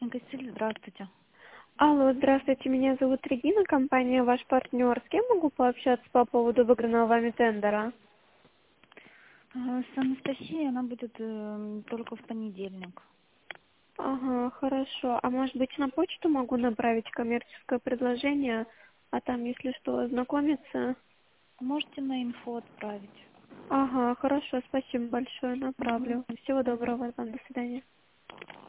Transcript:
Гостиль, здравствуйте. Алло, здравствуйте, меня зовут Регина, компания «Ваш партнер». С кем могу пообщаться по поводу выигранного вами тендера? С Анастасией она будет только в понедельник. Ага, хорошо. А может быть на почту могу направить коммерческое предложение, а там, если что, ознакомиться? Можете на инфо отправить. Ага, хорошо, спасибо большое, Мгм. направлю. Всего доброго вам, до свидания.